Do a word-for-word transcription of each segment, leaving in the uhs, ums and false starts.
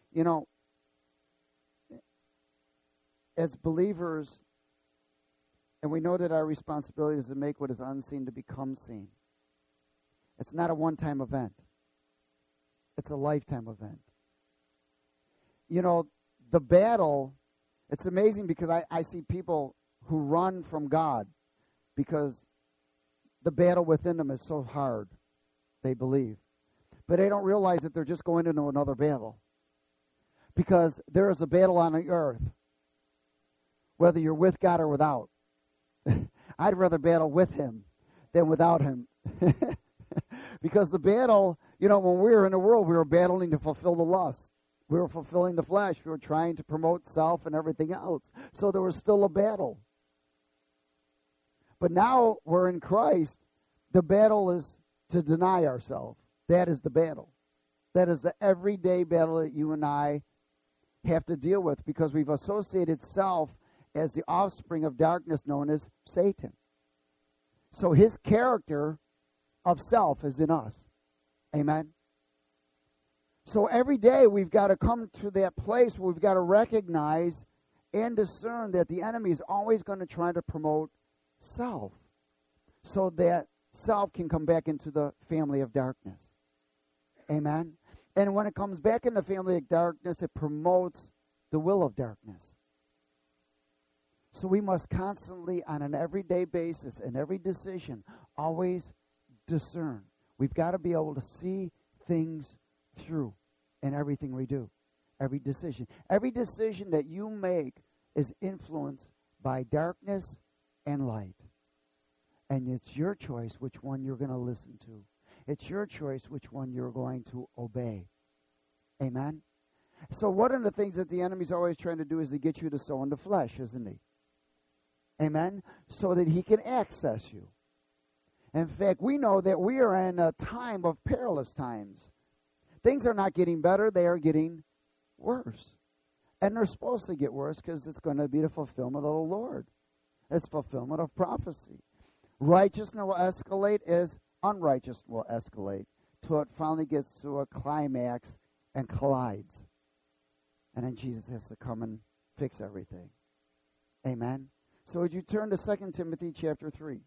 You know, as believers, and we know that our responsibility is to make what is unseen to become seen. It's not a one-time event. It's a lifetime event. You know, the battle, it's amazing because I, I see people who run from God because the battle within them is so hard, they believe. But they don't realize that they're just going into another battle. Because there is a battle on the earth, whether you're with God or without. I'd rather battle with him than without him. Because the battle, you know, when we were in the world, we were battling to fulfill the lust. We were fulfilling the flesh. We were trying to promote self and everything else. So there was still a battle. But now we're in Christ. The battle is to deny ourselves. That is the battle. That is the everyday battle that you and I have to deal with because we've associated self as the offspring of darkness known as Satan. So his character of self is in us. Amen? So every day we've got to come to that place where we've got to recognize and discern that the enemy is always going to try to promote self so that self can come back into the family of darkness. Amen? And when it comes back in the family of darkness, it promotes the will of darkness. So we must constantly, on an everyday basis, in every decision, always discern. We've got to be able to see things through in everything we do. Every decision. Every decision that you make is influenced by darkness and light. And it's your choice which one you're going to listen to. It's your choice which one you're going to obey. Amen? So one of the things that the enemy's always trying to do is to get you to sow in the flesh, isn't he? Amen? So that he can access you. In fact, we know that we are in a time of perilous times. Things are not getting better, they are getting worse. And they're supposed to get worse because it's going to be the fulfillment of the Lord. It's fulfillment of prophecy. Righteousness will escalate as unrighteousness will escalate till it finally gets to a climax and collides. And then Jesus has to come and fix everything. Amen? So would you turn to Second Timothy chapter three?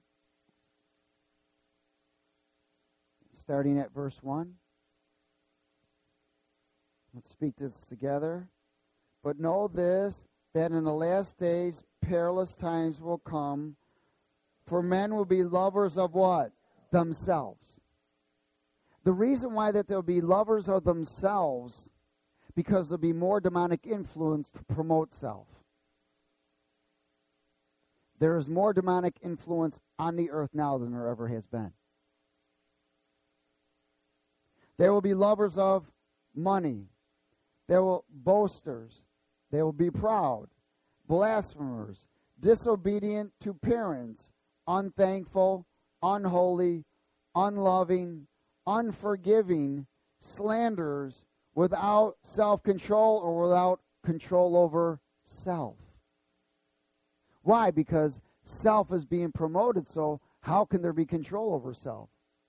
Starting at verse one. Let's speak this together. But know this, that in the last days perilous times will come, for men will be lovers of what? Themselves. The reason why that they'll be lovers of themselves, because there'll be more demonic influence to promote self. There is more demonic influence on the earth now than there ever has been. They will be lovers of money. They will boasters. They will be proud, blasphemers, disobedient to parents, unthankful, unholy, unloving, unforgiving, slanderers, without self-control or without control over self. Why? Because self is being promoted, so how can there be control over self?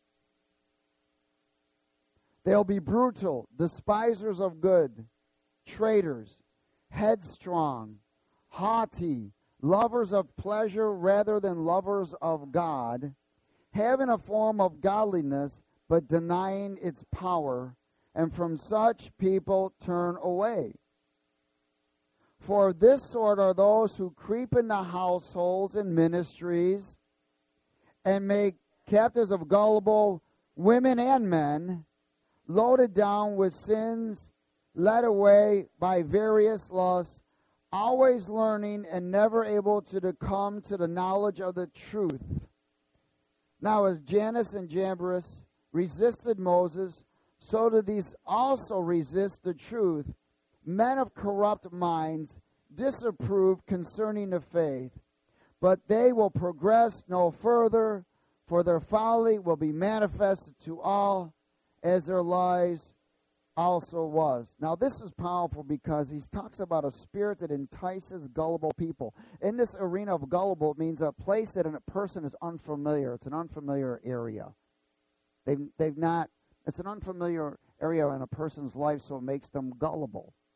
They'll be brutal, despisers of good, traitors, headstrong, haughty, lovers of pleasure rather than lovers of God, having a form of godliness but denying its power, and from such people turn away. For this sort are those who creep into households and ministries and make captives of gullible women and men, loaded down with sins, led away by various lusts, always learning and never able to come to the knowledge of the truth. Now as Jannes and Jambres resisted Moses, so do these also resist the truth. Men of corrupt minds disapprove concerning the faith, but they will progress no further, for their folly will be manifested to all, as their lies also was. Now this is powerful because he talks about a spirit that entices gullible people. In this arena of gullible, it means a place that a person is unfamiliar. It's an unfamiliar area. They've, they've not, it's an unfamiliar area in a person's life, so it makes them gullible.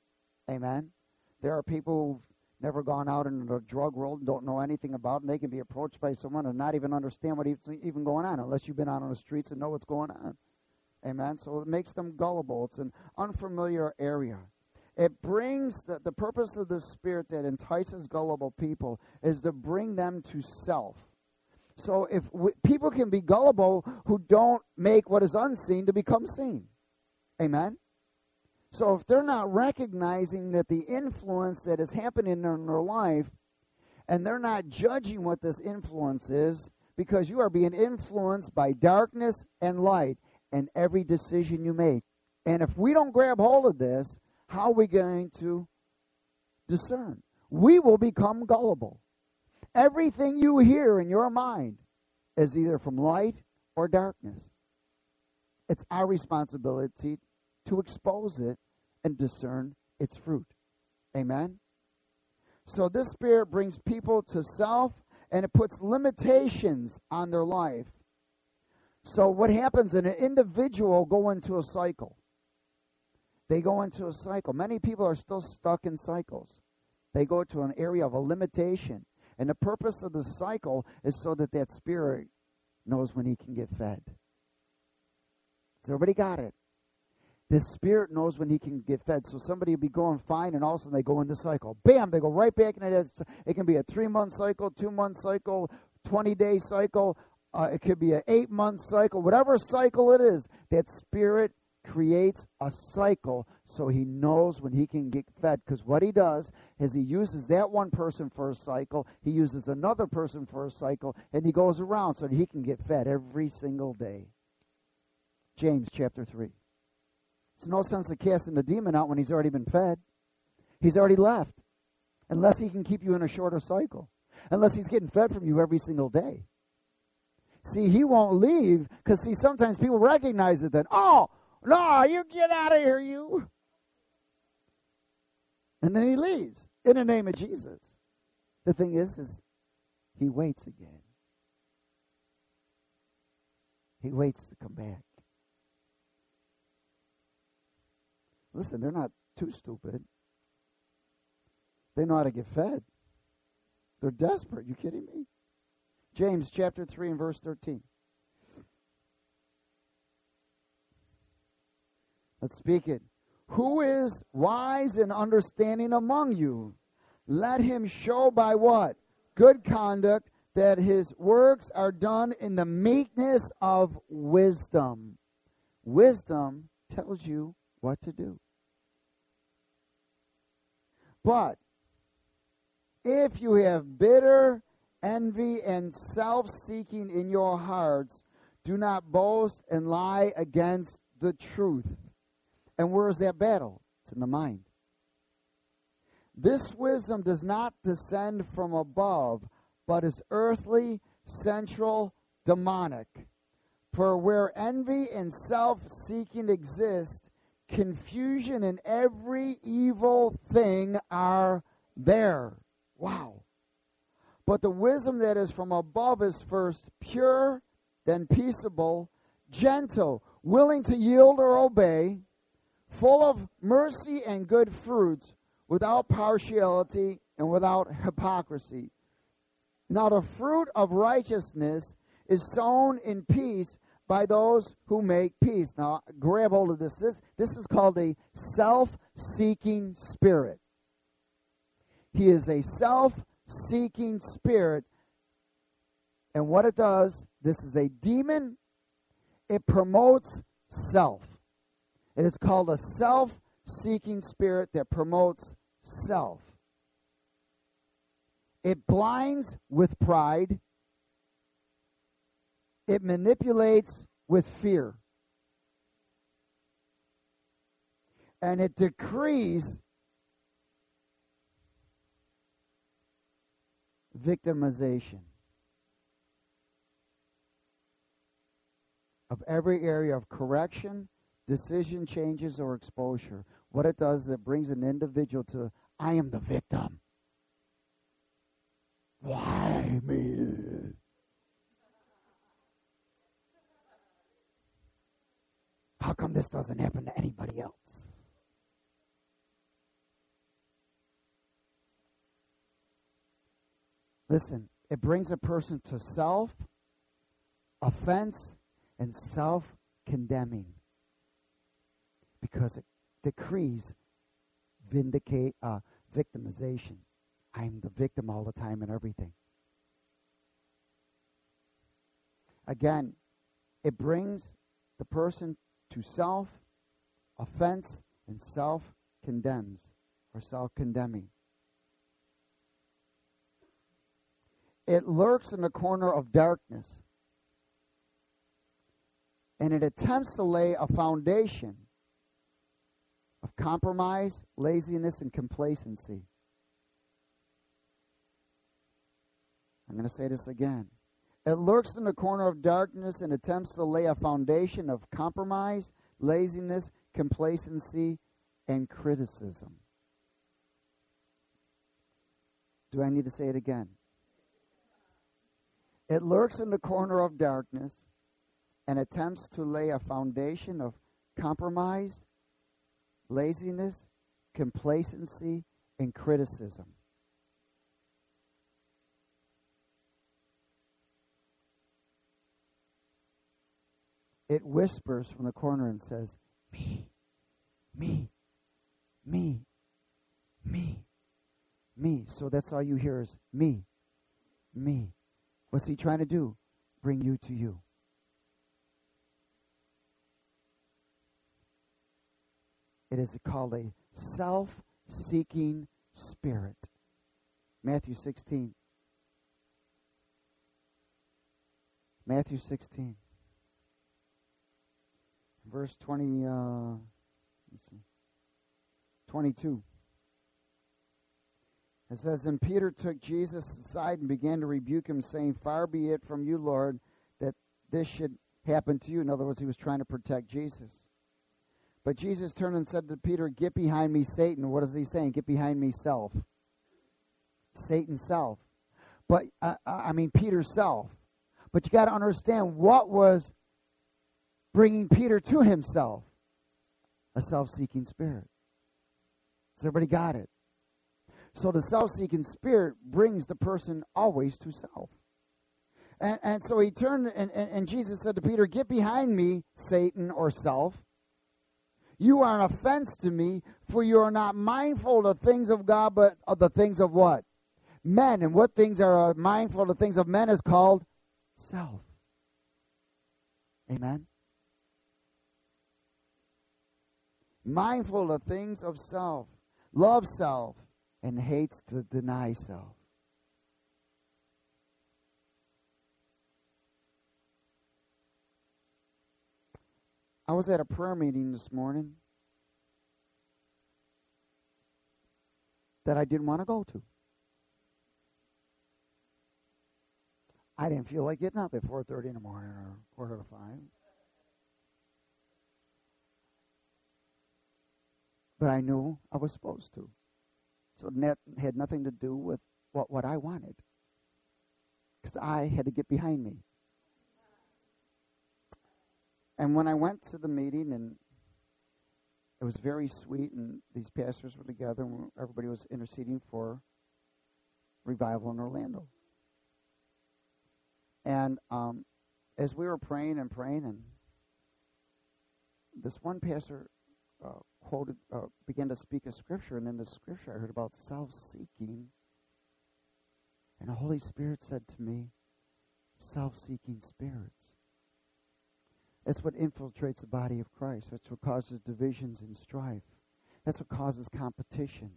Amen. There are people who've never gone out into the drug world and don't know anything about it, and they can be approached by someone and not even understand what's even going on unless you've been out on the streets and know what's going on. Amen. So it makes them gullible. It's an unfamiliar area. It brings, the, the purpose of the Spirit that entices gullible people is to bring them to self. So if we, people can be gullible who don't make what is unseen to become seen. Amen. So if they're not recognizing that the influence that is happening in their life, and they're not judging what this influence is, because you are being influenced by darkness and light in every decision you make. And if we don't grab hold of this, how are we going to discern? We will become gullible. Everything you hear in your mind is either from light or darkness. It's our responsibility to expose it and discern its fruit. Amen? So this Spirit brings people to self, and it puts limitations on their life. So what happens, an individual go into a cycle. They go into a cycle. Many people are still stuck in cycles. They go to an area of a limitation. And the purpose of the cycle is so that that spirit knows when he can get fed. So everybody got it? The spirit knows when he can get fed. So somebody will be going fine, and all of a sudden they go in the cycle. Bam! They go right back into that. It can be a three-month cycle, two-month cycle, twenty-day cycle. Uh, it could be an eight-month cycle. Whatever cycle it is, that spirit creates a cycle so he knows when he can get fed. Because what he does is he uses that one person for a cycle, he uses another person for a cycle, and he goes around so that he can get fed every single day. James chapter three. It's no sense of casting the demon out when he's already been fed. He's already left. Unless he can keep you in a shorter cycle. Unless he's getting fed from you every single day. See, he won't leave because, see, sometimes people recognize it then. Oh, no, you get out of here, you. And then he leaves in the name of Jesus. The thing is, is he waits again. He waits to come back. Listen, they're not too stupid. They know how to get fed. They're desperate. You kidding me? James chapter three and verse thirteen. Let's speak it. Who is wise and understanding among you? Let him show by what? Good conduct, that his works are done in the meekness of wisdom. Wisdom tells you what to do. But if you have bitter envy and self-seeking in your hearts, do not boast and lie against the truth. And where is that battle? It's in the mind. This wisdom does not descend from above, but is earthly, sensual, demonic. For where envy and self-seeking exist, confusion and every evil thing are there. Wow. But the wisdom that is from above is first pure, then peaceable, gentle, willing to yield or obey, full of mercy and good fruits, without partiality and without hypocrisy. Now the fruit of righteousness is sown in peace by those who make peace. Now grab hold of this. This, this is called a self-seeking spirit. He is a self-seeking spirit. And what it does, this is a demon. It promotes self. It is called a self-seeking spirit that promotes self. It blinds with pride. It manipulates with fear. And it decrees victimization of every area of correction, decision changes, or exposure. What it does is it brings an individual to, I am the victim. Why me? How come this doesn't happen to anybody else? Listen, it brings a person to self, offense, and self-condemning. Because it decrees vindicate uh, victimization. I'm the victim all the time and everything. Again, it brings the person to self, offense, and self-condemns or self-condemning. It lurks in the corner of darkness, and it attempts to lay a foundation of compromise, laziness, and complacency. I'm going to say this again. It lurks in the corner of darkness and attempts to lay a foundation of compromise, laziness, complacency, and criticism. Do I need to say it again? It lurks in the corner of darkness and attempts to lay a foundation of compromise, laziness, complacency, and criticism. It whispers from the corner and says, me, me, me, me, me. So that's all you hear is me, me. What's he trying to do? Bring you to you. It is called a self-seeking spirit. Matthew sixteen. Matthew sixteen. Verse twenty, uh, let's see, twenty-two. It says, Then Peter took Jesus aside and began to rebuke him, saying, Far be it from you, Lord, that this should happen to you. In other words, he was trying to protect Jesus. But Jesus turned and said to Peter, Get behind me, Satan. What is he saying? Get behind me, self. Satan, self. But, uh, I mean, Peter's self. But you got to understand what was bringing Peter to himself. A self-seeking spirit. Has everybody got it? So the self-seeking spirit brings the person always to self. And, and so he turned, and, and, and Jesus said to Peter, Get behind me, Satan, or self. You are an offense to me, for you are not mindful of the things of God, but of the things of what? Men. And what things are mindful of the things of men is called self. Amen? Mindful of things of self. Love self. And hates to deny self. I was at a prayer meeting this morning that I didn't want to go to. I didn't feel like getting up at four thirty in the morning or quarter to five. But I knew I was supposed to. So that had nothing to do with what, what I wanted. Because I had to get behind me. And when I went to the meeting, and it was very sweet, and these pastors were together, and everybody was interceding for revival in Orlando. And um, as we were praying and praying, and this one pastor uh, quoted, uh, began to speak a scripture, and in the scripture I heard about self-seeking, and the Holy Spirit said to me, self-seeking spirits. That's what infiltrates the body of Christ. That's what causes divisions and strife. That's what causes competition.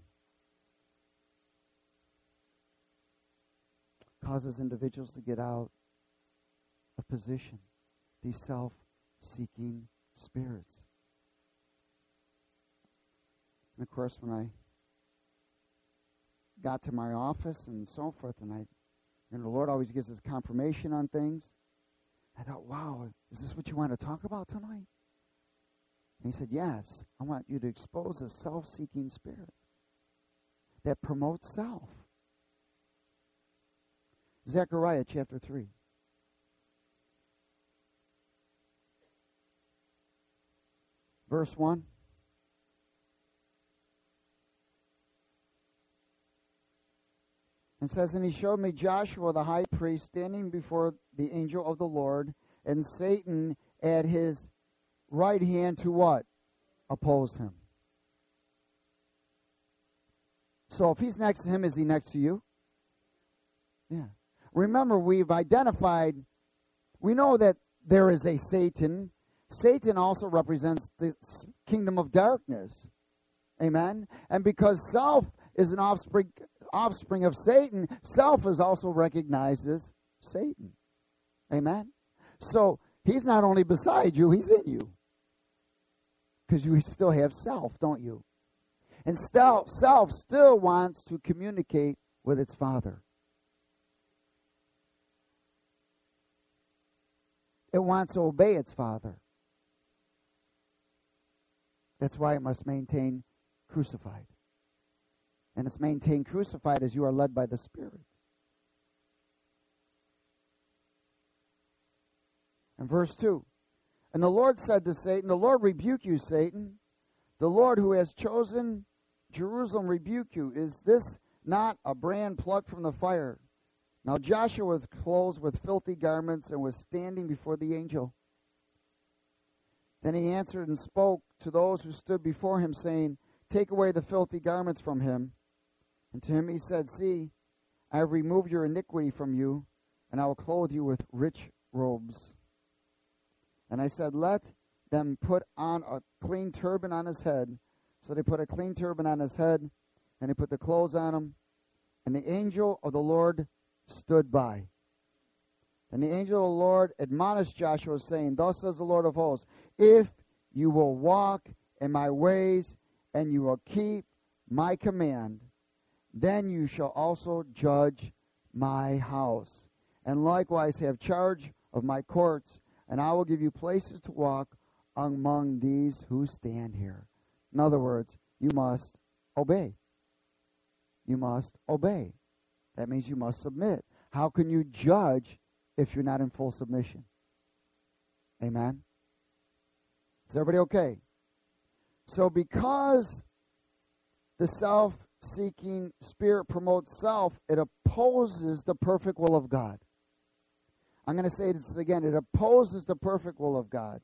Causes individuals to get out of position. These self-seeking spirits. And of course, when I got to my office and so forth, and I, and the Lord always gives us confirmation on things, I thought, wow, is this what you want to talk about tonight? And he said, yes, I want you to expose a self-seeking spirit that promotes self. Zechariah chapter three. Verse one. It says, and he showed me Joshua the high priest standing before the angel of the Lord, and Satan at his right hand to what? Oppose him. So if he's next to him, is he next to you? Yeah. Remember, we've identified, we know that there is a Satan. Satan also represents the kingdom of darkness. Amen? And because self is an offspring offspring of Satan, self is also recognized as Satan. Amen? So he's not only beside you, he's in you. Because you still have self, don't you? And self, self still wants to communicate with its father. It wants to obey its father. That's why it must maintain crucified. And it's maintained crucified as you are led by the Spirit. And verse two. And the Lord said to Satan, the Lord rebuke you, Satan. The Lord who has chosen Jerusalem rebuke you. Is this not a brand plucked from the fire? Now Joshua was clothed with filthy garments and was standing before the angel. Then he answered and spoke to those who stood before him, saying, take away the filthy garments from him. And to him he said, see, I have removed your iniquity from you, and I will clothe you with rich robes. And I said, let them put on a clean turban on his head. So they put a clean turban on his head, and they put the clothes on him. And the angel of the Lord stood by. And the angel of the Lord admonished Joshua, saying, thus says the Lord of hosts, if you will walk in my ways, and you will keep my command, then you shall also judge my house, and likewise have charge of my courts, and I will give you places to walk among these who stand here. In other words, you must obey. You must obey. That means you must submit. How can you judge if you're not in full submission? Amen? Is everybody okay? So because the self-seeking spirit promotes self, it opposes the perfect will of God. I'm going to say this again. It opposes the perfect will of God.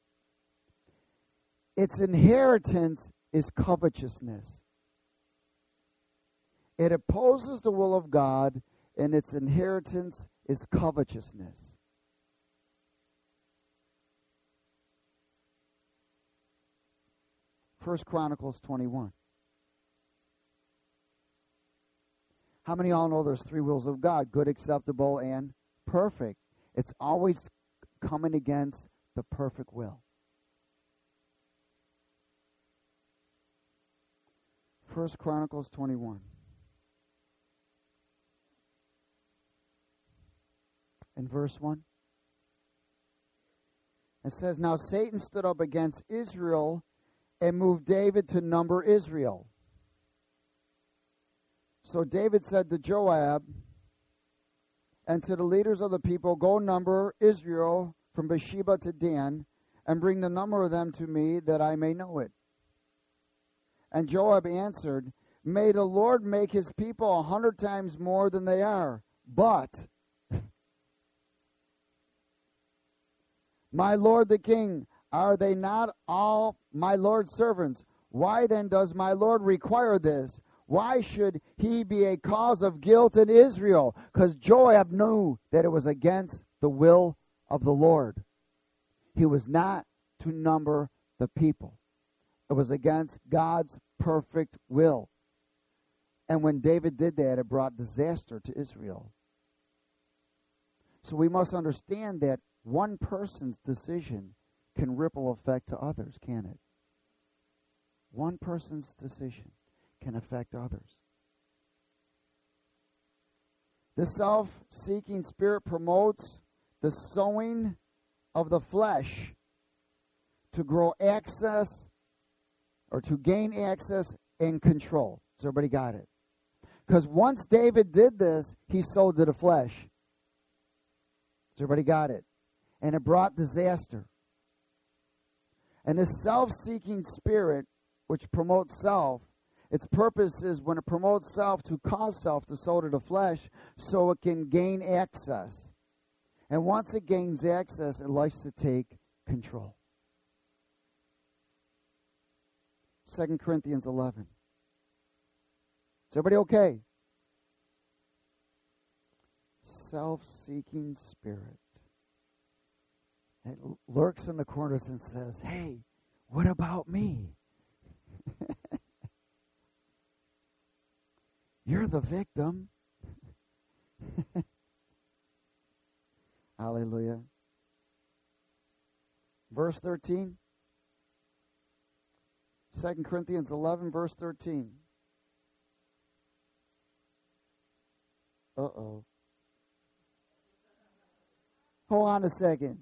Its inheritance is covetousness. It opposes the will of God, and its inheritance is covetousness. First Chronicles twenty-one. How many of y'all know there's three wills of God? Good, acceptable, and perfect. It's always coming against the perfect will. First Chronicles twenty-one. In verse one. It says, now Satan stood up against Israel and moved David to number Israel. So David said to Joab and to the leaders of the people, go number Israel from Beersheba to Dan, and bring the number of them to me, that I may know it. And Joab answered, may the Lord make his people a hundred times more than they are. But, my lord the king, are they not all my Lord's servants? Why then does my Lord require this? Why should he be a cause of guilt in Israel? Because Joab knew that it was against the will of the Lord. He was not to number the people. It was against God's perfect will. And when David did that, it brought disaster to Israel. So we must understand that one person's decision can ripple effect to others, can it? One person's decision can affect others. The self-seeking spirit promotes the sowing of the flesh to grow access or to gain access and control. So everybody got it? Because once David did this, he sowed to the flesh. So everybody got it? And it brought disaster. And this self-seeking spirit, which promotes self, Its purpose is when it promotes self to cause self to sow to the flesh so it can gain access. And once it gains access, it likes to take control. Second Corinthians eleven. Is everybody okay? Self-seeking spirit. It lurks in the corners and says, hey, what about me? You're the victim. Hallelujah. Verse thirteen. Second Corinthians eleven, verse thirteen. Uh-oh. Hold on a second.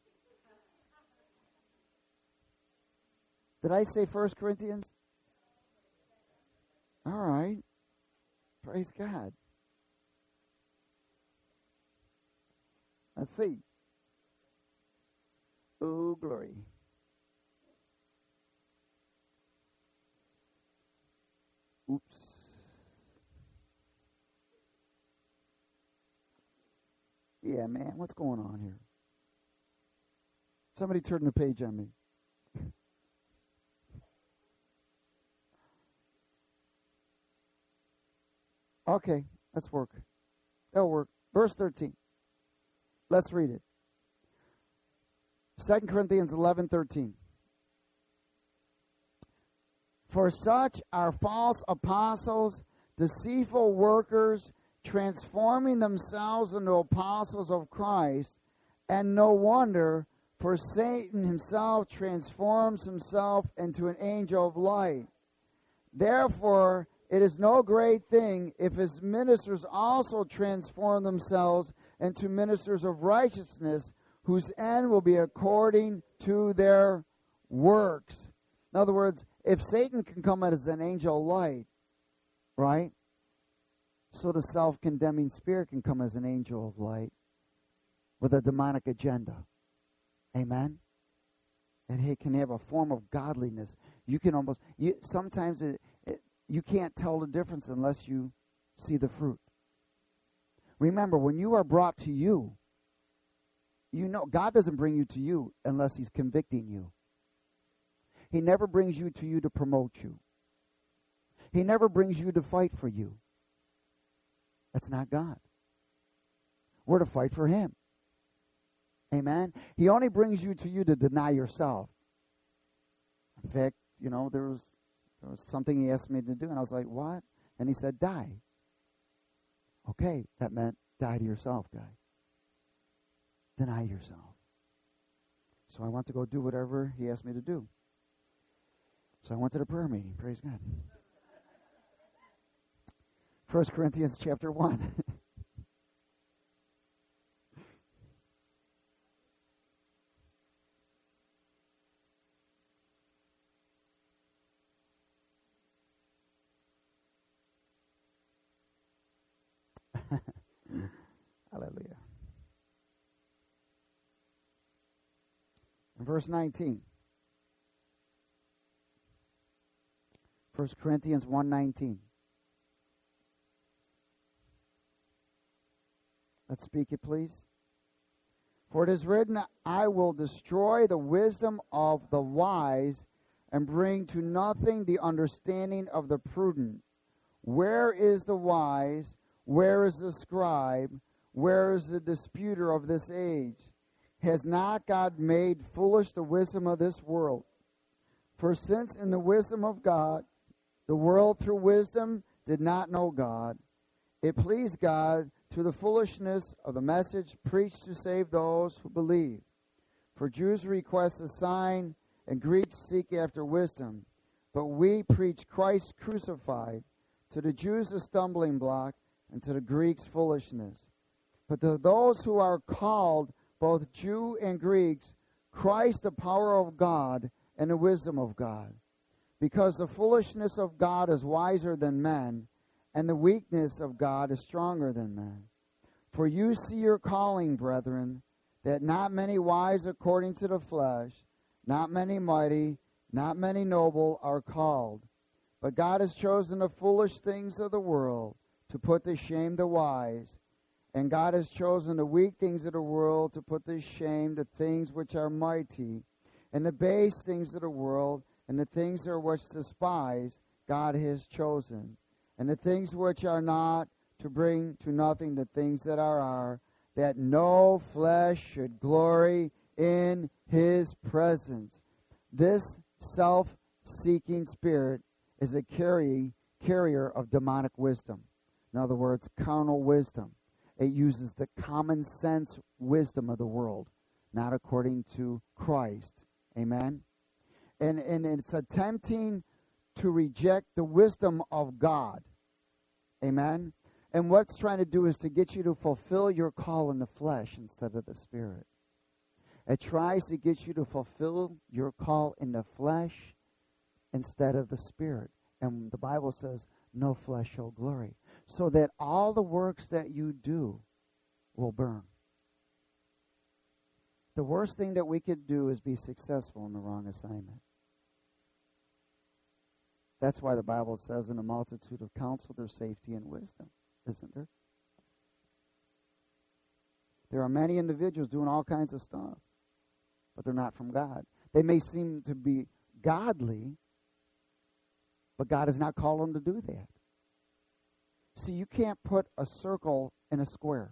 Did I say First Corinthians? All right. Praise God. Let's see. Oh, glory. Oops. Yeah, man, what's going on here? Somebody turn the page on me. Okay, let's work. That'll work. Verse thirteen. Let's read it. Second Corinthians eleven thirteen. For such are false apostles, deceitful workers, transforming themselves into apostles of Christ, and no wonder, for Satan himself transforms himself into an angel of light. Therefore, it is no great thing if his ministers also transform themselves into ministers of righteousness, whose end will be according to their works. In other words, if Satan can come as an angel of light, right? So the self-condemning spirit can come as an angel of light with a demonic agenda. Amen? And he can have a form of godliness. You can almost, you, sometimes it, it, you can't tell the difference unless you see the fruit. Remember, when you are brought to you, you know, God doesn't bring you to you unless he's convicting you. He never brings you to you to promote you. He never brings you to fight for you. That's not God. We're to fight for him. Amen? He only brings you to you to deny yourself. In fact, you know, there was, there was something he asked me to do, and I was like, what? And he said, die. Okay, that meant die to yourself, guy. Deny yourself. So I went to go do whatever he asked me to do. So I went to the prayer meeting. Praise God. First Corinthians chapter one. Hallelujah. Verse nineteen. First Corinthians one nineteen. Let's speak it, please. For it is written, I will destroy the wisdom of the wise and bring to nothing the understanding of the prudent. Where is the wise? Where is the scribe? Where is the disputer of this age? Has not God made foolish the wisdom of this world? For since in the wisdom of God, the world through wisdom did not know God, it pleased God through the foolishness of the message preached to save those who believe. For Jews request a sign, and Greeks seek after wisdom. But we preach Christ crucified, to the Jews a stumbling block, and to the Greeks foolishness. But to those who are called, both Jew and Greeks, Christ the power of God and the wisdom of God. Because the foolishness of God is wiser than men, and the weakness of God is stronger than men. For you see your calling, brethren, that not many wise according to the flesh, not many mighty, not many noble are called. But God has chosen the foolish things of the world to put to shame the wise. And God has chosen the weak things of the world to put to shame the things which are mighty. And the base things of the world and the things that are which despise, God has chosen. And the things which are not, to bring to nothing the things that are, are, that no flesh should glory in his presence. This self-seeking spirit is a carry, carrier of demonic wisdom. In other words, carnal wisdom. It uses the common sense wisdom of the world, not according to Christ. Amen? And, and it's attempting to reject the wisdom of God. Amen? And what it's trying to do is to get you to fulfill your call in the flesh instead of the spirit. It tries to get you to fulfill your call in the flesh instead of the spirit. And the Bible says, no flesh shall glory. So that all the works that you do will burn. The worst thing that we could do is be successful in the wrong assignment. That's why the Bible says, in a multitude of counsel there's safety and wisdom, isn't there? There are many individuals doing all kinds of stuff, but they're not from God. They may seem to be godly, but God has not called them to do that. See, you can't put a circle in a square.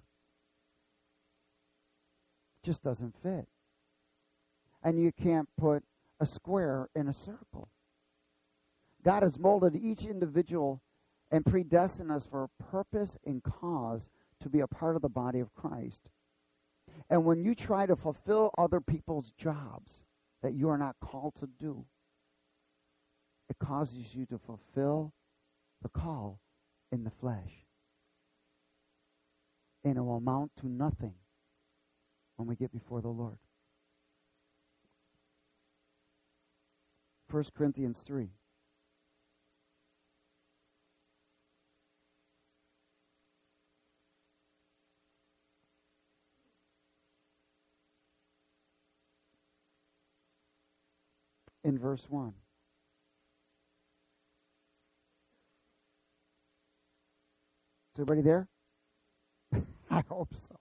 It just doesn't fit. And you can't put a square in a circle. God has molded each individual and predestined us for a purpose and cause to be a part of the body of Christ. And when you try to fulfill other people's jobs that you are not called to do, it causes you to fulfill the call in the flesh. And it will amount to nothing when we get before the Lord. First Corinthians three. In verse one. Is everybody there? I hope so.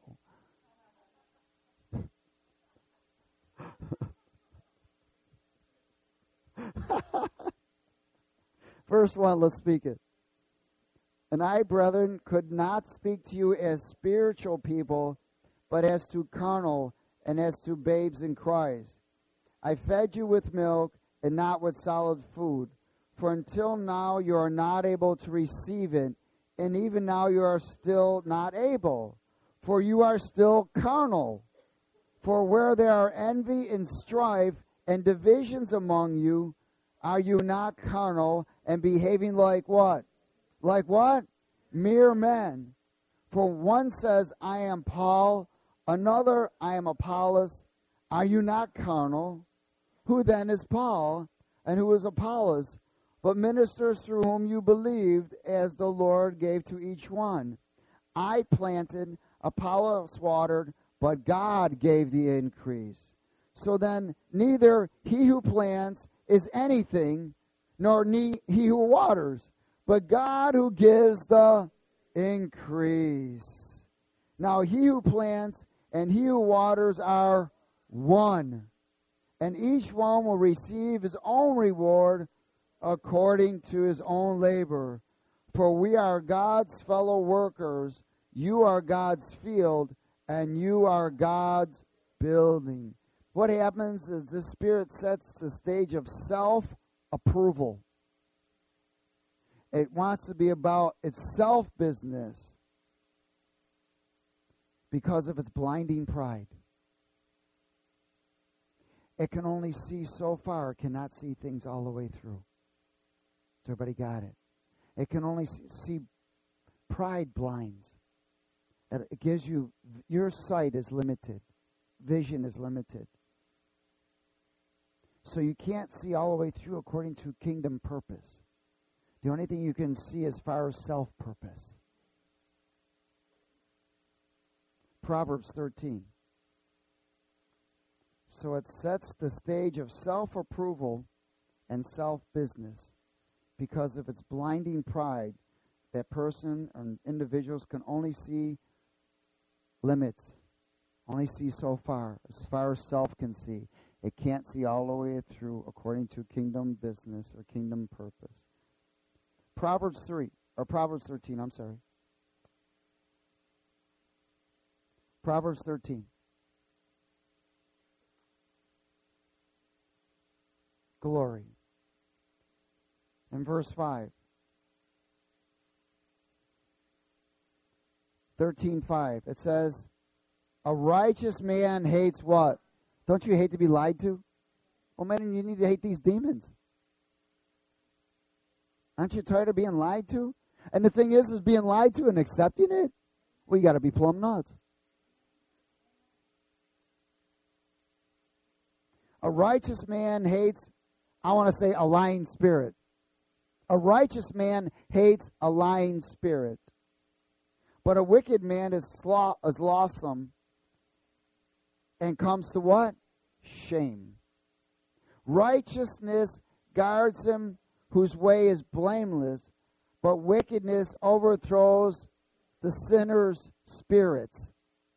Verse one, let's speak it. And I, brethren, could not speak to you as spiritual people, but as to carnal, and as to babes in Christ. I fed you with milk, and not with solid food. For until now you are not able to receive it, and even now you are still not able, for you are still carnal. For where there are envy and strife and divisions among you, are you not carnal and behaving like what? Like what? Mere men. For one says, I am Paul, another, I am Apollos. Are you not carnal? Who then is Paul, and who is Apollos? But ministers through whom you believed, as the Lord gave to each one. I planted, Apollos watered, but God gave the increase. So then, neither he who plants is anything, nor ne- he who waters, but God who gives the increase. Now he who plants and he who waters are one, and each one will receive his own reward according to his own labor. For we are God's fellow workers. You are God's field, and you are God's building. What happens is the Spirit sets the stage of self-approval. It wants to be about its self-business because of its blinding pride. It can only see so far. It cannot see things all the way through. So everybody got it? It can only see, see pride blinds. It gives you, your sight is limited. Vision is limited. So you can't see all the way through according to kingdom purpose. The only thing you can see as far as self-purpose. Proverbs thirteen. So it sets the stage of self-approval and self-business. because of its blinding pride, that person or individuals can only see limits, only see so far, as far as self can see. It can't see all the way through according to kingdom business or kingdom purpose. Proverbs three, or Proverbs thirteen, I'm sorry. Proverbs thirteen. Glory. In verse five. thirteen five. It says, a righteous man hates what? Don't you hate to be lied to? Well, man, you need to hate these demons. Aren't you tired of being lied to? And the thing is, is being lied to and accepting it? Well, you got to be plumb nuts. A righteous man hates, I want to say, a lying spirit. A righteous man hates a lying spirit. But a wicked man is, sloth, is loathsome and comes to what? Shame. Righteousness guards him whose way is blameless, but wickedness overthrows the sinner's spirits.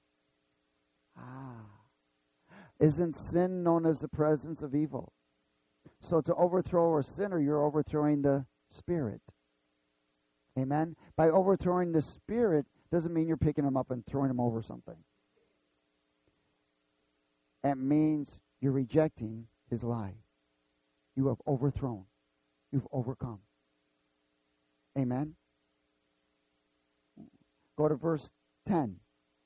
Ah. Isn't sin known as the presence of evil? So to overthrow a sinner, you're overthrowing the spirit. Amen? By overthrowing the spirit doesn't mean you're picking him up and throwing him over something. It means you're rejecting his lie. You have overthrown. You've overcome. Amen? Go to verse ten.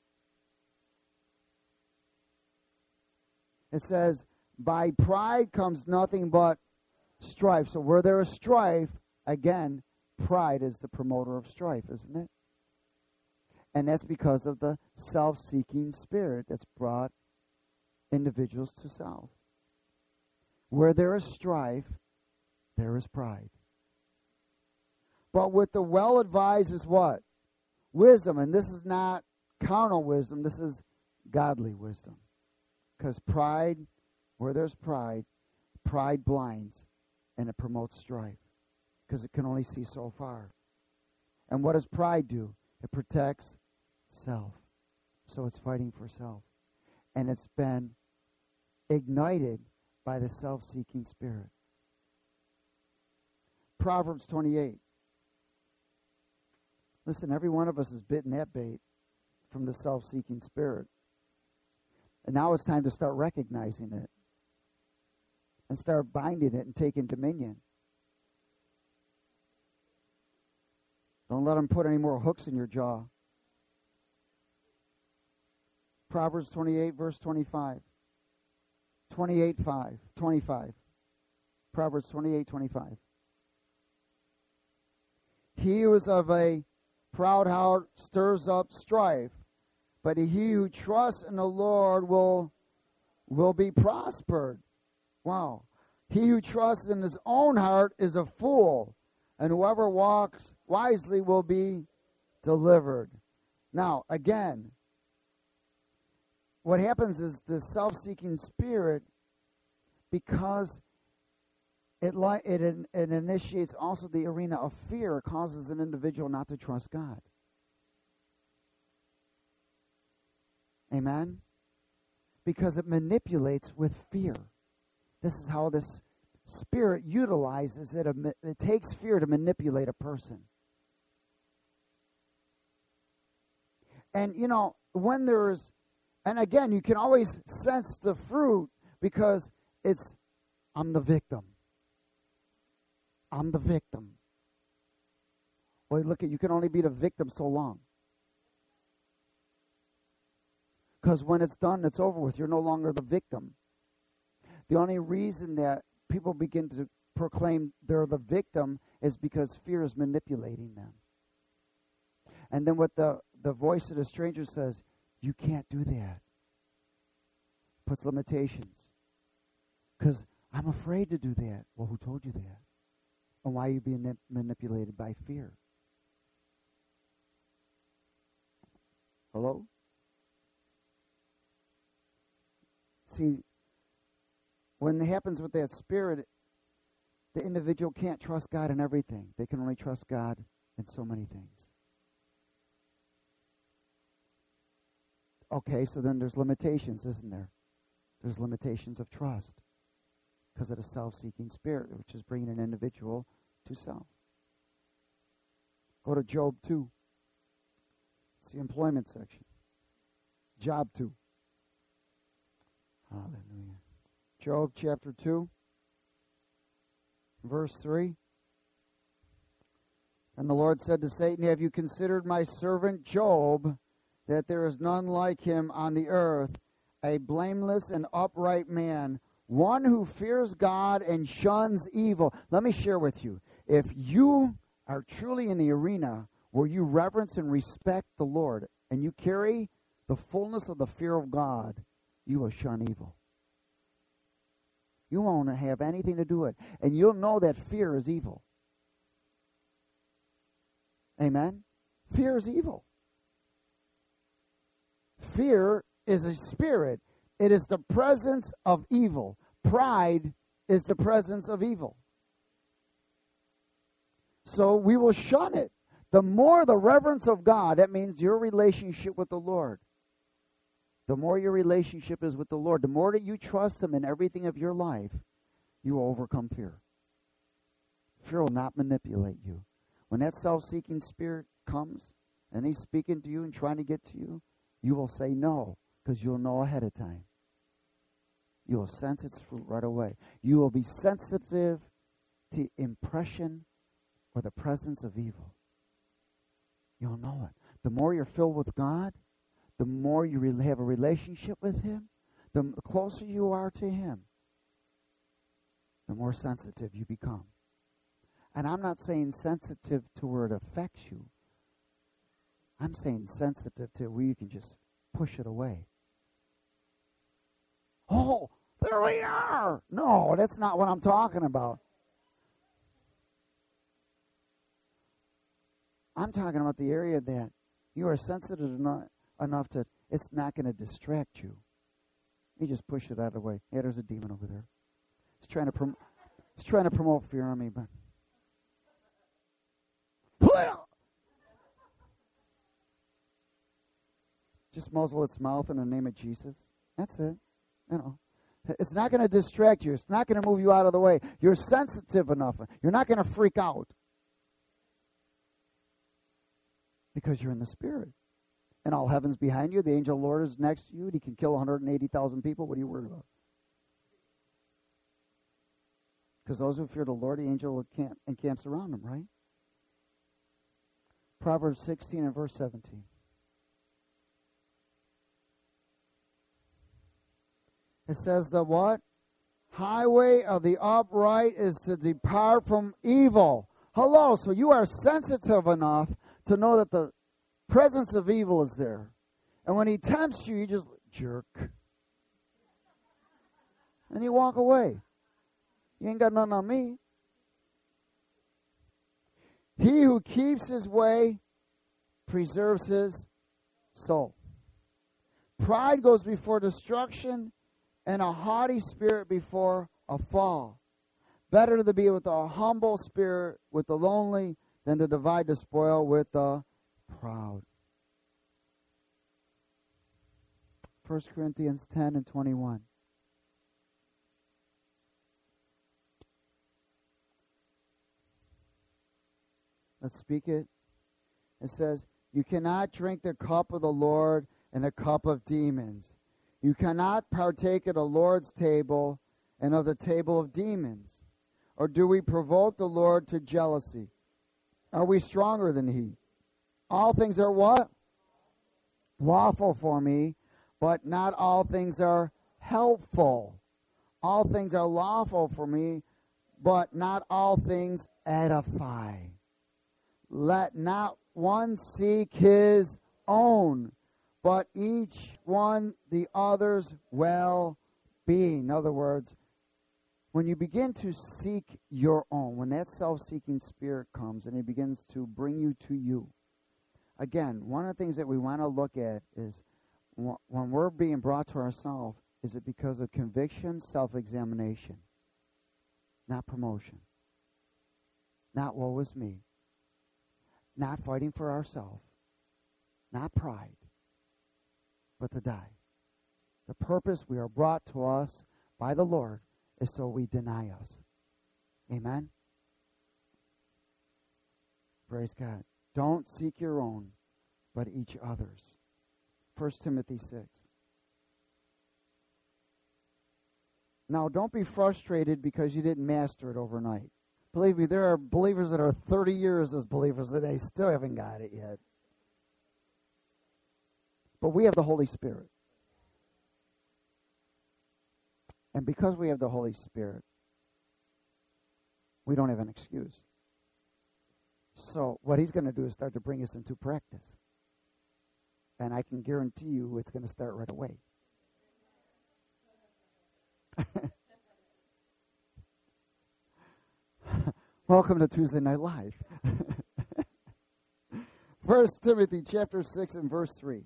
It says, by pride comes nothing but strife. So where there is strife, again, pride is the promoter of strife, isn't it? And that's because of the self-seeking spirit that's brought individuals to self. Where there is strife, there is pride. But with the well-advised is what? Wisdom. And this is not carnal wisdom. This is godly wisdom. Because pride, where there's pride, pride blinds and it promotes strife. Because it can only see so far. And what does pride do? It protects self. So it's fighting for self. And it's been ignited by the self-seeking spirit. Proverbs twenty-eight. Listen, every one of us has bitten that bait from the self-seeking spirit. And now it's time to start recognizing it. And start binding it and taking dominion. Don't let them put any more hooks in your jaw. Proverbs twenty-eight, verse twenty-five. twenty-eight, five. twenty-five. Proverbs twenty-eight, twenty-five. He who is of a proud heart stirs up strife, but he who trusts in the Lord will, will be prospered. Wow. He who trusts in his own heart is a fool, and whoever walks wisely will be delivered. Now, again, what happens is the self-seeking spirit, because it, li- it, in, it initiates also the arena of fear, causes an individual not to trust God. Amen? Because it manipulates with fear. This is how this spirit utilizes it. It takes fear to manipulate a person. And, you know, when there's, and again, you can always sense the fruit because it's, I'm the victim. I'm the victim. Well, look, at you can only be the victim so long. Because when it's done, it's over with. You're no longer the victim. The only reason that people begin to proclaim they're the victim is because fear is manipulating them. And then what the, the voice of the stranger says, you can't do that. Puts limitations. Because I'm afraid to do that. Well, who told you that? And why are you being nip- manipulated by fear? Hello? See, when it happens with that spirit, the individual can't trust God in everything. They can only trust God in so many things. Okay, so then there's limitations, isn't there? There's limitations of trust because of the self-seeking spirit, which is bringing an individual to self. Go to Job two. It's the employment section. Job two. Hallelujah. Job chapter two, verse three. And the Lord said to Satan, have you considered my servant Job, that there is none like him on the earth, a blameless and upright man, one who fears God and shuns evil. Let me share with you. If you are truly in the arena where you reverence and respect the Lord, and you carry the fullness of the fear of God, you will shun evil. You won't have anything to do with it. And you'll know that fear is evil. Amen? Fear is evil. Fear is a spirit. It is the presence of evil. Pride is the presence of evil. So we will shun it. The more the reverence of God, that means your relationship with the Lord. The more your relationship is with the Lord, the more that you trust Him in everything of your life, you will overcome fear. Fear will not manipulate you. When that self-seeking spirit comes and he's speaking to you and trying to get to you, you will say no, because you'll know ahead of time. You will sense its fruit right away. You will be sensitive to impression or the presence of evil. You'll know it. The more you're filled with God, the more you re- have a relationship with Him, the closer you are to Him, the more sensitive you become. And I'm not saying sensitive to where it affects you. I'm saying sensitive to where you can just push it away. Oh, there we are. No, that's not what I'm talking about. I'm talking about the area that you are sensitive enough, enough to, it's not going to distract you. You just push it out of the way. Yeah, there's a demon over there. He's trying to, prom- he's trying to promote fear on me, but... Just muzzle its mouth in the name of Jesus. That's it. You know, it's not going to distract you. It's not going to move you out of the way. You're sensitive enough. You're not going to freak out because you're in the Spirit. And all heaven's behind you. The angel of the Lord is next to you. And he can kill one hundred eighty thousand people. What are you worried about? Because those who fear the Lord, the angel encamp, encamps around them, right? Proverbs sixteen and verse seventeen. It says the what? Highway of the upright is to depart from evil. Hello, so you are sensitive enough to know that the presence of evil is there. And when he tempts you, you just jerk. And you walk away. You ain't got nothing on me. He who keeps his way preserves his soul. Pride goes before destruction, and a haughty spirit before a fall. Better to be with a humble spirit with the lonely than to divide the spoil with the proud. First Corinthians ten and twenty-one. Let's speak it. It says, you cannot drink the cup of the Lord and the cup of demons. You cannot partake of the Lord's table and of the table of demons. Or do we provoke the Lord to jealousy? Are we stronger than He? All things are what? Lawful for me, but not all things are helpful. All things are lawful for me, but not all things edify. Let not one seek his own, but each one the other's well-being. In other words, when you begin to seek your own, when that self-seeking spirit comes and it begins to bring you to you, again, one of the things that we want to look at is when we're being brought to ourselves, is it because of conviction, self-examination, not promotion? Not woe is me. Not fighting for ourselves. Not pride. But to die. The purpose we are brought to us by the Lord is so we deny us. Amen? Praise God. Don't seek your own, but each other's. First Timothy six. Now, don't be frustrated because you didn't master it overnight. Believe me, there are believers that are thirty years as believers and they still haven't got it yet. But we have the Holy Spirit. And because we have the Holy Spirit, we don't have an excuse. So what he's going to do is start to bring us into practice. And I can guarantee you it's going to start right away. Welcome to Tuesday Night Live. First Timothy chapter six and verse three.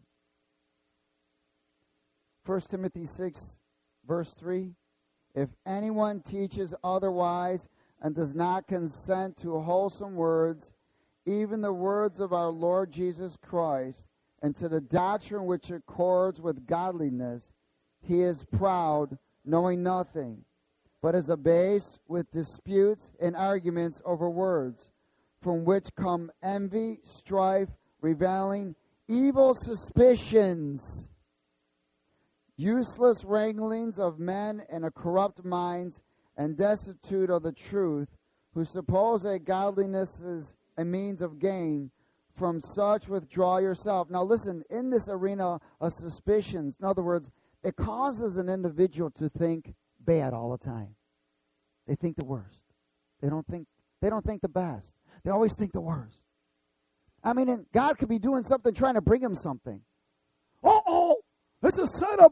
First Timothy six, verse three. If anyone teaches otherwise and does not consent to wholesome words, even the words of our Lord Jesus Christ, and to the doctrine which accords with godliness, he is proud, knowing nothing, but is abased with disputes and arguments over words, from which come envy, strife, reviling, evil suspicions, useless wranglings of men and a corrupt minds, and destitute of the truth, who suppose that godliness is a means of gain. From such withdraw yourself. Now listen, in this arena of suspicions, in other words, it causes an individual to think bad all the time. They think the worst. They don't think they don't think the best. They always think the worst. I mean, and God could be doing something, trying to bring him something. Uh-oh, it's a setup.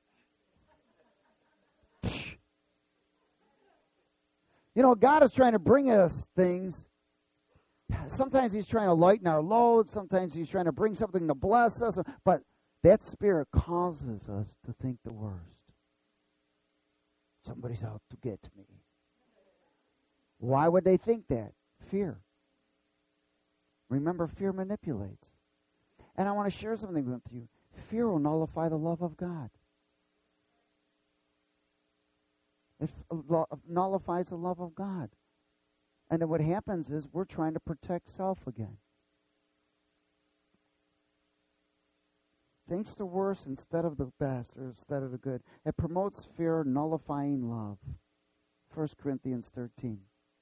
You know, God is trying to bring us things. Sometimes he's trying to lighten our load. Sometimes he's trying to bring something to bless us. But that spirit causes us to think the worst. Somebody's out to get me. Why would they think that? Fear. Remember, fear manipulates. And I want to share something with you. Fear will nullify the love of God. It nullifies the love of God. And then what happens is we're trying to protect self again. Thinks the worst instead of the best, or instead of the good. It promotes fear, nullifying love. First Corinthians thirteen.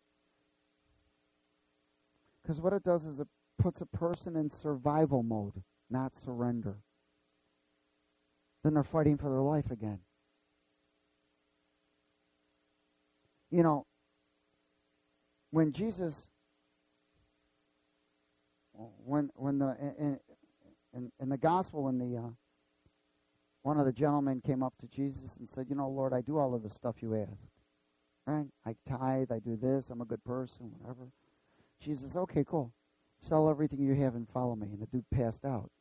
Because what it does is it puts a person in survival mode, not surrender. Then they're fighting for their life again. You know, when Jesus, when when the in in, in the gospel, when the uh, one of the gentlemen came up to Jesus and said, "You know, Lord, I do all of the stuff you asked, right? I tithe, I do this, I'm a good person, whatever." Jesus, okay, cool. Sell everything you have and follow me. And the dude passed out.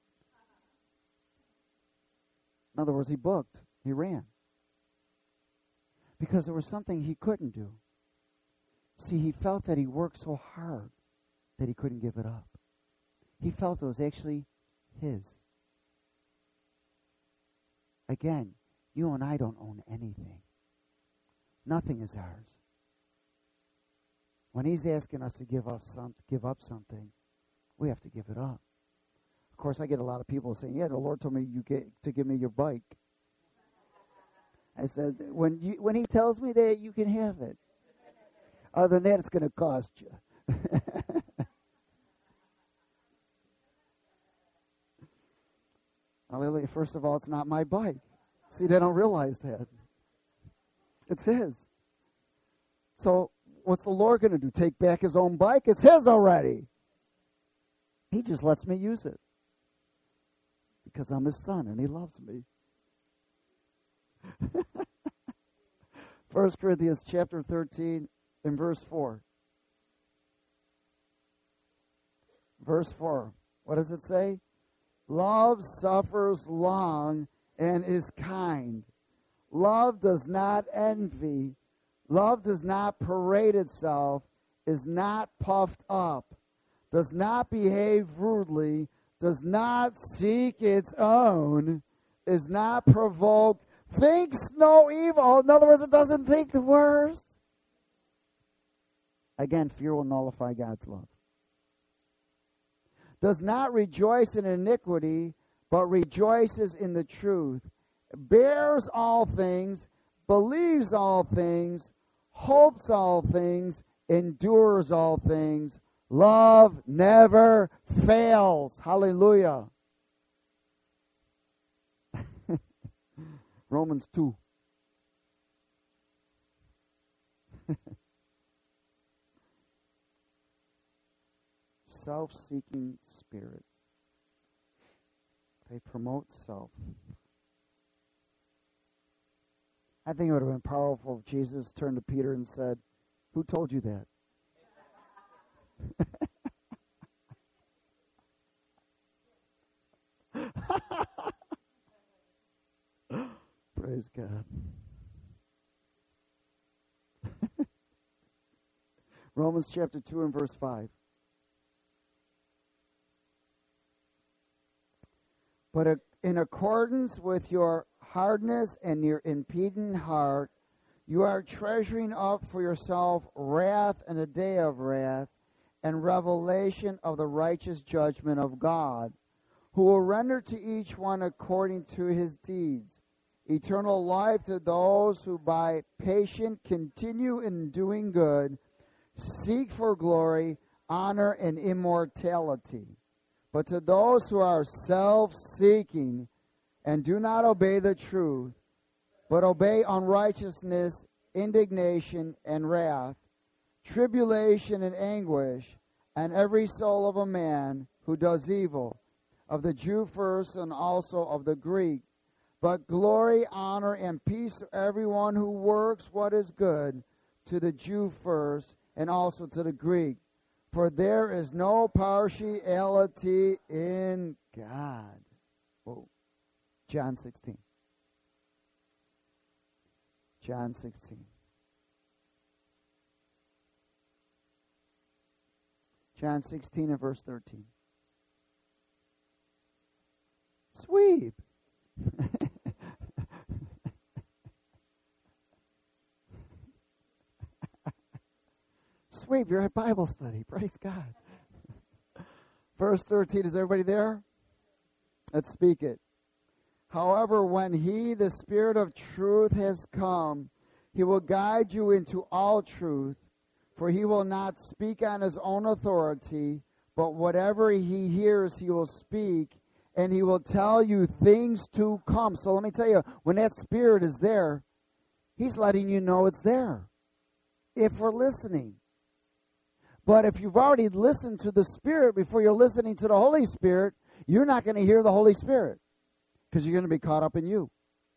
In other words, he booked. He ran. Because there was something he couldn't do. See, he felt that he worked so hard that he couldn't give it up. He felt it was actually his. Again, you and I don't own anything. Nothing is ours. When he's asking us to give us some, give up something, we have to give it up. Of course, I get a lot of people saying, "Yeah, the Lord told me you get to give me your bike." I said, "When you when He tells me that, you can have it. Other than that, it's going to cost you." Hallelujah. First of all, it's not my bike. See, they don't realize that. It's His. So, what's the Lord going to do? Take back His own bike? It's His already. He just lets me use it. Because I'm His son and He loves me. First Corinthians chapter thirteen and verse four. Verse four. What does it say? Love suffers long and is kind. Love does not envy. Love does not parade itself. is not puffed up, does not behave rudely, does not seek its own, is not provoked, thinks no evil. In other words, it doesn't think the worst. Again, fear will nullify God's love. Does not rejoice in iniquity, but rejoices in the truth. Bears all things, believes all things, hopes all things, endures all things. Love never fails. Hallelujah. Romans two. Self-seeking spirits. They promote self. I think it would have been powerful if Jesus turned to Peter and said, "Who told you that?" Praise God. Romans chapter two and verse five. But in accordance with your hardness and your impeding heart, you are treasuring up for yourself wrath in the day of wrath and revelation of the righteous judgment of God, who will render to each one according to his deeds. Eternal life to those who by patience continue in doing good, seek for glory, honor, and immortality. But to those who are self-seeking and do not obey the truth, but obey unrighteousness, indignation, and wrath, tribulation and anguish, and every soul of a man who does evil, of the Jew first and also of the Greek. But glory, honor, and peace to everyone who works what is good, to the Jew first and also to the Greek. For there is no partiality in God. Whoa. John sixteen. John sixteen. John sixteen and verse thirteen. Sweep. Sweep, you're at Bible study. Praise God. Verse thirteen, is everybody there? Let's speak it. However, when he, the Spirit of truth, has come, he will guide you into all truth, for he will not speak on his own authority, but whatever he hears he will speak, and he will tell you things to come. So let me tell you, when that Spirit is there, he's letting you know it's there, if we're listening. But if you've already listened to the Spirit before you're listening to the Holy Spirit, you're not going to hear the Holy Spirit because you're going to be caught up in you.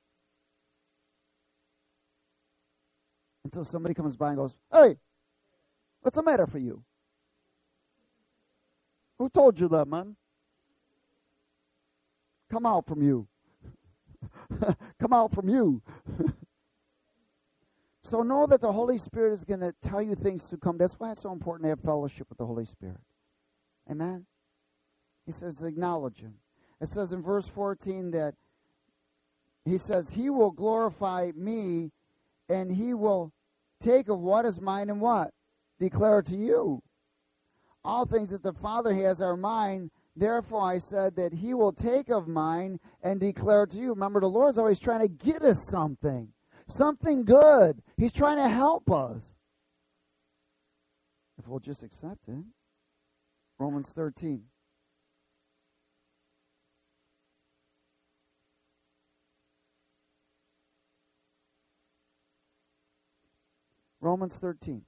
Until somebody comes by and goes, "Hey, what's the matter for you? Who told you that, man? Come out from you. Come out from you." So know that the Holy Spirit is going to tell you things to come. That's why it's so important to have fellowship with the Holy Spirit. Amen? He says, acknowledge him. It says in verse fourteen that he says, he will glorify me, and he will take of what is mine and what? Declare to you. All things that the Father has are mine. Therefore I said that he will take of mine and declare to you. Remember, the Lord's always trying to get us something. Something good. He's trying to help us. If we'll just accept it. Romans thirteen. Romans thirteen.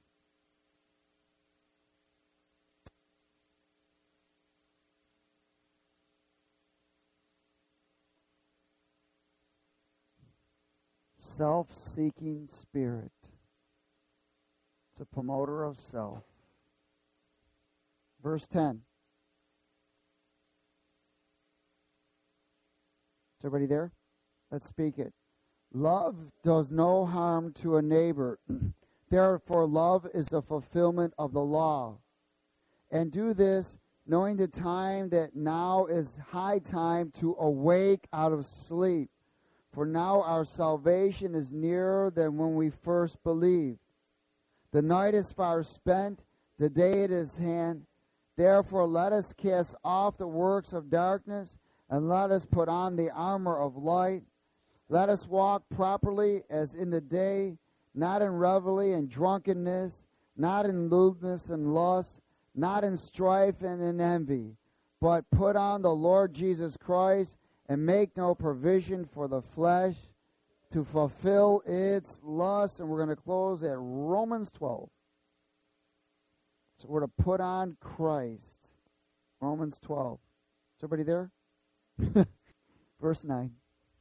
Self-seeking spirit. It's a promoter of self. Verse ten. Is everybody there? Let's speak it. Love does no harm to a neighbor. Therefore, love is the fulfillment of the law. And do this, knowing the time that now is high time to awake out of sleep. For now our salvation is nearer than when we first believed. The night is far spent, the day at his hand. Therefore let us cast off the works of darkness, and let us put on the armor of light. Let us walk properly as in the day, not in revelry and drunkenness, not in lewdness and lust, not in strife and in envy, but put on the Lord Jesus Christ, and make no provision for the flesh to fulfill its lust. And we're going to close at Romans twelve. So we're to put on Christ. Romans twelve. Is everybody there? Verse nine.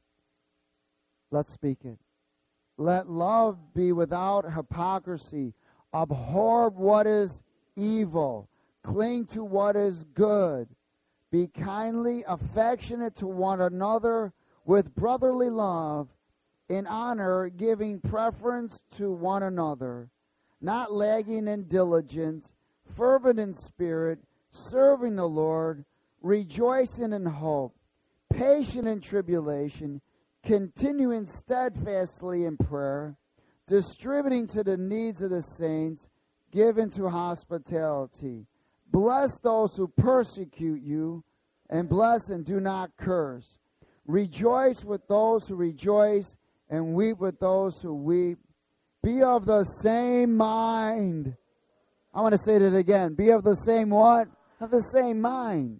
Let's speak it. Let love be without hypocrisy. Abhor what is evil. Cling to what is good. Be kindly affectionate to one another with brotherly love, in honor, giving preference to one another, not lagging in diligence, fervent in spirit, serving the Lord, rejoicing in hope, patient in tribulation, continuing steadfastly in prayer, distributing to the needs of the saints, given to hospitality. Bless those who persecute you, and bless and do not curse. Rejoice with those who rejoice, and weep with those who weep. Be of the same mind. I want to say that again. Be of the same what? Of the same mind.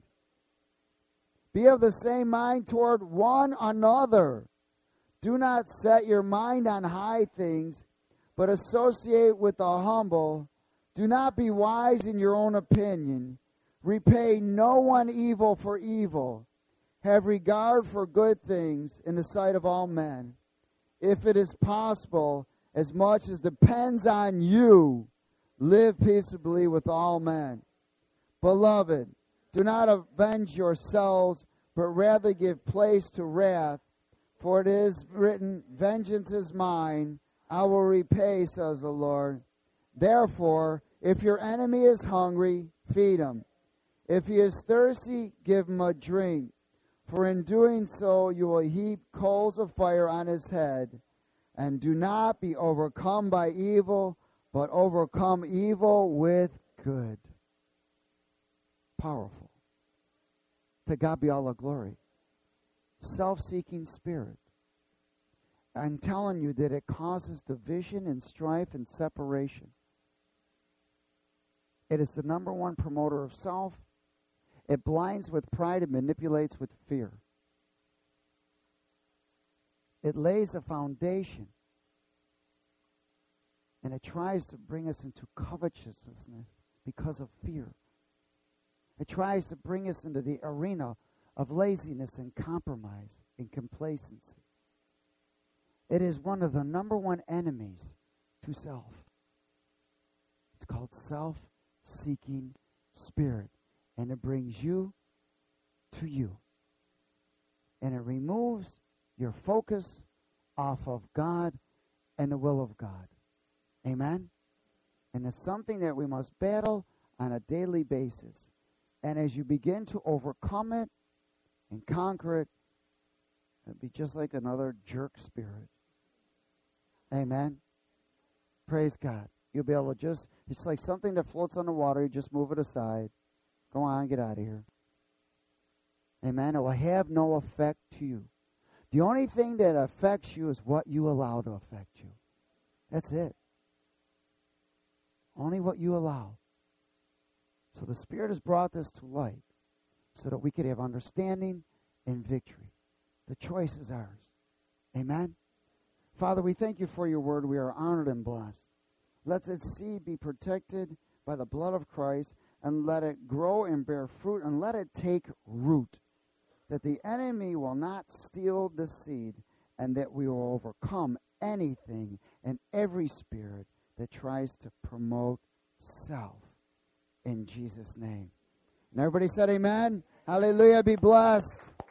Be of the same mind toward one another. Do not set your mind on high things, but associate with the humble. Do not be wise in your own opinion. Repay no one evil for evil. Have regard for good things in the sight of all men. If it is possible, as much as depends on you, live peaceably with all men. Beloved, do not avenge yourselves, but rather give place to wrath. For it is written, vengeance is mine, I will repay, says the Lord. Therefore, if your enemy is hungry, feed him. If he is thirsty, give him a drink. For in doing so, you will heap coals of fire on his head. And do not be overcome by evil, but overcome evil with good. Powerful. To God be all the glory. Self-seeking spirit. I'm telling you that it causes division and strife and separation. It is the number one promoter of self. It blinds with pride and manipulates with fear. It lays the foundation. And it tries to bring us into covetousness because of fear. It tries to bring us into the arena of laziness and compromise and complacency. It is one of the number one enemies to self. It's called self-seeking spirit. And it brings you to you. And it removes your focus off of God and the will of God. Amen? And it's something that we must battle on a daily basis. And as you begin to overcome it and conquer it, it'll be just like another jerk spirit. Amen? Praise God. You'll be able to just, it's like something that floats on the water, you just move it aside. Go on, get out of here. Amen? It will have no effect to you. The only thing that affects you is what you allow to affect you. That's it. Only what you allow. So the Spirit has brought this to light so that we could have understanding and victory. The choice is ours. Amen? Father, we thank you for your word. We are honored and blessed. Let its seed be protected by the blood of Christ, and let it grow and bear fruit, and let it take root, that the enemy will not steal the seed, and that we will overcome anything and every spirit that tries to promote self. In Jesus' name. And everybody said amen. Hallelujah. Be blessed.